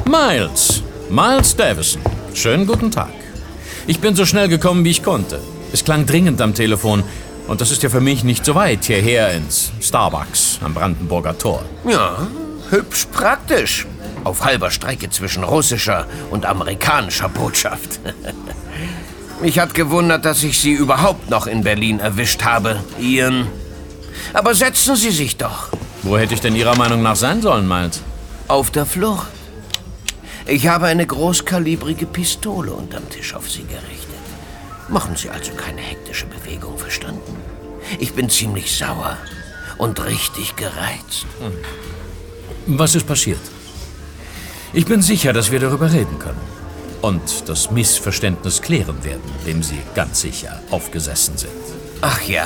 Miles Davison. Schönen guten Tag. Ich bin so schnell gekommen, wie ich konnte. Es klang dringend am Telefon. Und das ist ja für mich nicht so weit hierher ins Starbucks am Brandenburger Tor. Ja, hübsch praktisch. Auf halber Strecke zwischen russischer und amerikanischer Botschaft. Mich hat gewundert, dass ich Sie überhaupt noch in Berlin erwischt habe, Ian. Aber setzen Sie sich doch. Wo hätte ich denn Ihrer Meinung nach sein sollen, Miles? Auf der Flucht. Ich habe eine großkalibrige Pistole unterm Tisch auf Sie gerichtet. Machen Sie also keine hektische Bewegung, verstanden? Ich bin ziemlich sauer und richtig gereizt. Was ist passiert? Ich bin sicher, dass wir darüber reden können. Und das Missverständnis klären werden, dem Sie ganz sicher aufgesessen sind. Ach ja.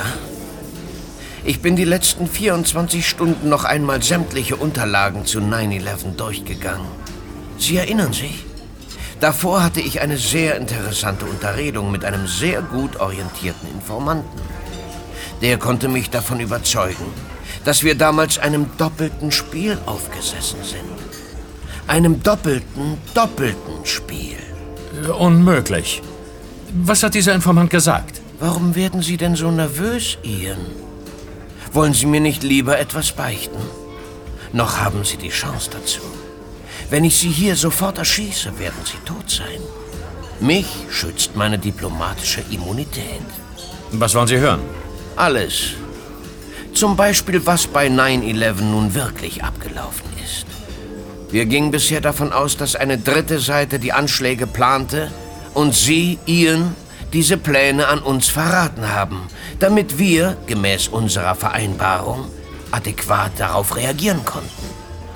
Ich bin die letzten 24 Stunden noch einmal sämtliche Unterlagen zu 9/11 durchgegangen. Sie erinnern sich? Davor hatte ich eine sehr interessante Unterredung mit einem sehr gut orientierten Informanten. Der konnte mich davon überzeugen, dass wir damals einem doppelten Spiel aufgesessen sind. Einem doppelten Spiel. Unmöglich. Was hat dieser Informant gesagt? Warum werden Sie denn so nervös, Ian? Wollen Sie mir nicht lieber etwas beichten? Noch haben Sie die Chance dazu. Wenn ich Sie hier sofort erschieße, werden Sie tot sein. Mich schützt meine diplomatische Immunität. Was wollen Sie hören? Alles. Zum Beispiel, was bei 9/11 nun wirklich abgelaufen ist. Wir gingen bisher davon aus, dass eine dritte Seite die Anschläge plante und Sie, Ian, diese Pläne an uns verraten haben, damit wir, gemäß unserer Vereinbarung, adäquat darauf reagieren konnten.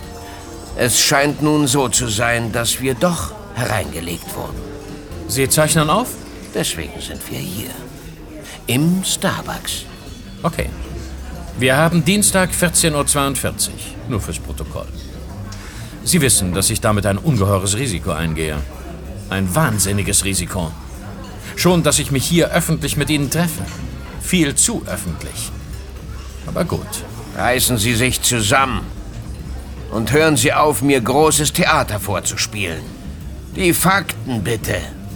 Es scheint nun so zu sein, dass wir doch hereingelegt wurden. Sie zeichnen auf? Deswegen sind wir hier. Im Starbucks. Okay. Wir haben Dienstag 14:42 Uhr. Nur fürs Protokoll. Sie wissen, dass ich damit ein ungeheures Risiko eingehe. Ein wahnsinniges Risiko. Schon, dass ich mich hier öffentlich mit Ihnen treffe. Viel zu öffentlich. Aber gut. Reißen Sie sich zusammen. Und hören Sie auf, mir großes Theater vorzuspielen. Die Fakten, bitte.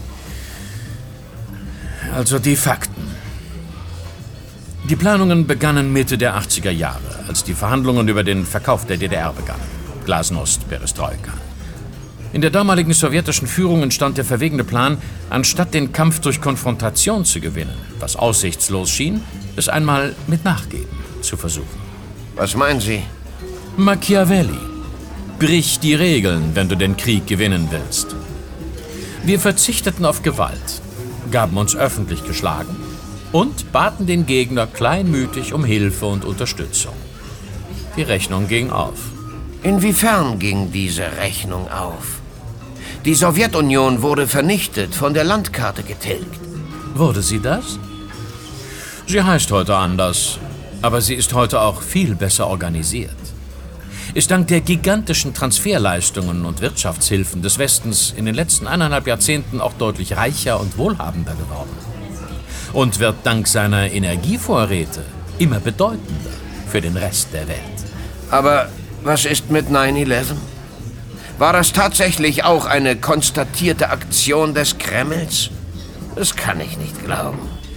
Also die Fakten. Die Planungen begannen Mitte der 80er Jahre, als die Verhandlungen über den Verkauf der DDR begannen. Glasnost, Perestroika. In der damaligen sowjetischen Führung entstand der verwegene Plan, anstatt den Kampf durch Konfrontation zu gewinnen, was aussichtslos schien, es einmal mit Nachgeben zu versuchen. Was meinen Sie? Machiavelli. Brich die Regeln, wenn du den Krieg gewinnen willst. Wir verzichteten auf Gewalt, gaben uns öffentlich geschlagen und baten den Gegner kleinmütig um Hilfe und Unterstützung. Die Rechnung ging auf. Inwiefern ging diese Rechnung auf? Die Sowjetunion wurde vernichtet, von der Landkarte getilgt. Wurde sie das? Sie heißt heute anders, aber sie ist heute auch viel besser organisiert. Ist dank der gigantischen Transferleistungen und Wirtschaftshilfen des Westens in den letzten 1,5 Jahrzehnten auch deutlich reicher und wohlhabender geworden. Und wird dank seiner Energievorräte immer bedeutender für den Rest der Welt. Aber was ist mit 9/11? War das tatsächlich auch eine konstatierte Aktion des Kremls? Das kann ich nicht glauben.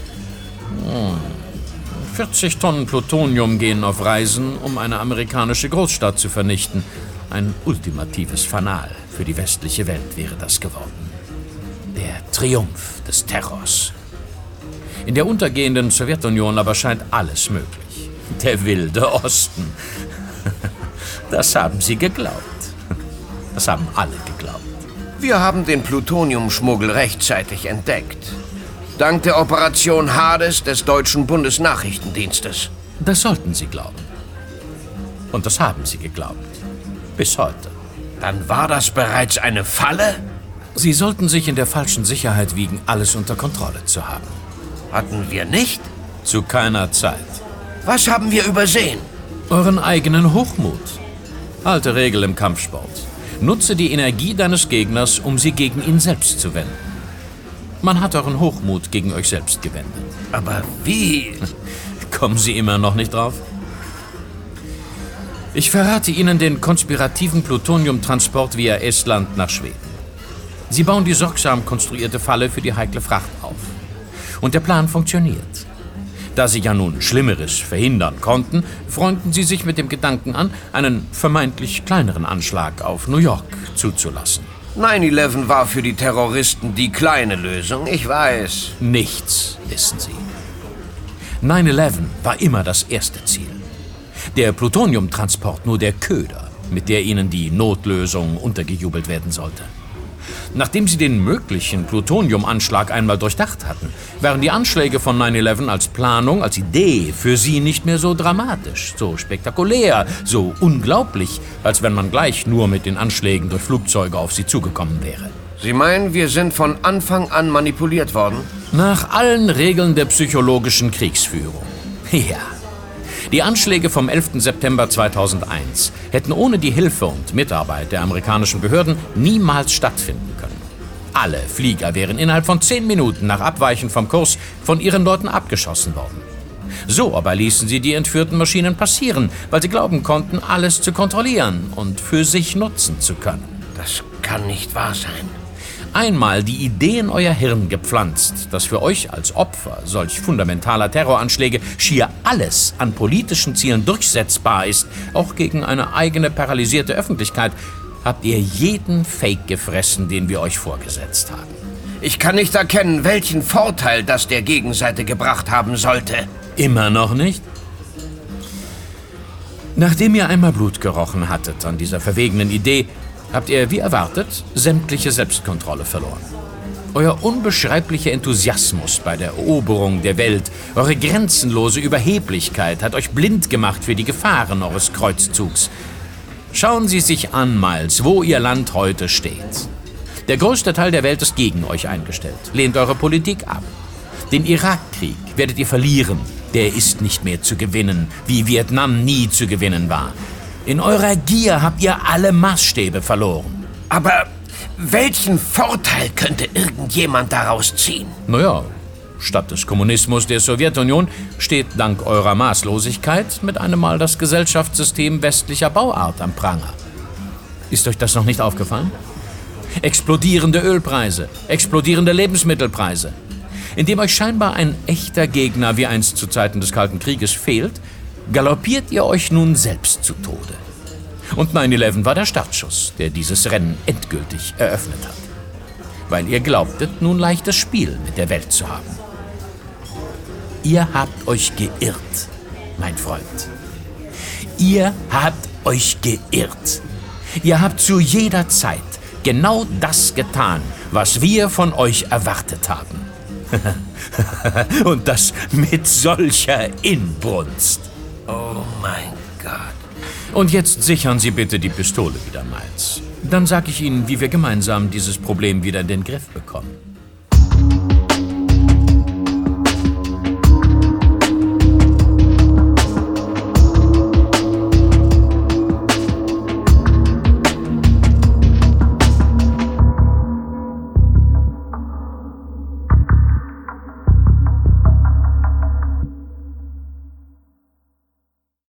40 Tonnen Plutonium gehen auf Reisen, um eine amerikanische Großstadt zu vernichten. Ein ultimatives Fanal für die westliche Welt wäre das geworden. Der Triumph des Terrors. In der untergehenden Sowjetunion aber scheint alles möglich. Der wilde Osten. Das haben sie geglaubt. Das haben alle geglaubt. Wir haben den Plutoniumschmuggel rechtzeitig entdeckt. Dank der Operation Hades des deutschen Bundesnachrichtendienstes. Das sollten sie glauben. Und das haben sie geglaubt. Bis heute. Dann war das bereits eine Falle? Sie sollten sich in der falschen Sicherheit wiegen, alles unter Kontrolle zu haben. Hatten wir nicht? Zu keiner Zeit. Was haben wir übersehen? Euren eigenen Hochmut. Alte Regel im Kampfsport. Nutze die Energie deines Gegners, um sie gegen ihn selbst zu wenden. Man hat euren Hochmut gegen euch selbst gewendet. Aber wie? Kommen Sie immer noch nicht drauf? Ich verrate Ihnen den konspirativen Plutoniumtransport via Estland nach Schweden. Sie bauen die sorgsam konstruierte Falle für die heikle Fracht auf. Und der Plan funktioniert. Da Sie ja nun Schlimmeres verhindern konnten, freunden Sie sich mit dem Gedanken an, einen vermeintlich kleineren Anschlag auf New York zuzulassen. 9/11 war für die Terroristen die kleine Lösung, ich weiß. Nichts wissen Sie. 9/11 war immer das erste Ziel. Der Plutoniumtransport nur der Köder, mit der Ihnen die Notlösung untergejubelt werden sollte. Nachdem Sie den möglichen Plutoniumanschlag einmal durchdacht hatten, waren die Anschläge von 9/11 als Planung, als Idee für Sie nicht mehr so dramatisch, so spektakulär, so unglaublich, als wenn man gleich nur mit den Anschlägen durch Flugzeuge auf Sie zugekommen wäre. Sie meinen, wir sind von Anfang an manipuliert worden? Nach allen Regeln der psychologischen Kriegsführung. Ja. Die Anschläge vom 11. September 2001 hätten ohne die Hilfe und Mitarbeit der amerikanischen Behörden niemals stattfinden können. Alle Flieger wären innerhalb von 10 Minuten nach Abweichen vom Kurs von ihren Leuten abgeschossen worden. So aber ließen sie die entführten Maschinen passieren, weil sie glauben konnten, alles zu kontrollieren und für sich nutzen zu können. Das kann nicht wahr sein. Einmal die Idee in euer Hirn gepflanzt, dass für euch als Opfer solch fundamentaler Terroranschläge schier alles an politischen Zielen durchsetzbar ist, auch gegen eine eigene paralysierte Öffentlichkeit, habt ihr jeden Fake gefressen, den wir euch vorgesetzt haben. Ich kann nicht erkennen, welchen Vorteil das der Gegenseite gebracht haben sollte. Immer noch nicht? Nachdem ihr einmal Blut gerochen hattet an dieser verwegenen Idee, habt ihr, wie erwartet, sämtliche Selbstkontrolle verloren. Euer unbeschreiblicher Enthusiasmus bei der Eroberung der Welt, eure grenzenlose Überheblichkeit hat euch blind gemacht für die Gefahren eures Kreuzzugs. Schauen Sie sich an, Miles, wo Ihr Land heute steht. Der größte Teil der Welt ist gegen euch eingestellt, lehnt eure Politik ab. Den Irakkrieg werdet ihr verlieren. Der ist nicht mehr zu gewinnen, wie Vietnam nie zu gewinnen war. In eurer Gier habt ihr alle Maßstäbe verloren. Aber welchen Vorteil könnte irgendjemand daraus ziehen? Naja, statt des Kommunismus der Sowjetunion steht dank eurer Maßlosigkeit mit einem Mal das Gesellschaftssystem westlicher Bauart am Pranger. Ist euch das noch nicht aufgefallen? Explodierende Ölpreise, explodierende Lebensmittelpreise. Indem euch scheinbar ein echter Gegner wie einst zu Zeiten des Kalten Krieges fehlt, galoppiert ihr euch nun selbst zu Tode. Und 9/11 war der Startschuss, der dieses Rennen endgültig eröffnet hat. Weil ihr glaubtet, nun leichtes Spiel mit der Welt zu haben. Ihr habt euch geirrt, mein Freund. Ihr habt euch geirrt. Ihr habt zu jeder Zeit genau das getan, was wir von euch erwartet haben. Und das mit solcher Inbrunst. Oh mein Gott. Und jetzt sichern Sie bitte die Pistole wieder, Miles. Dann sag ich Ihnen, wie wir gemeinsam dieses Problem wieder in den Griff bekommen.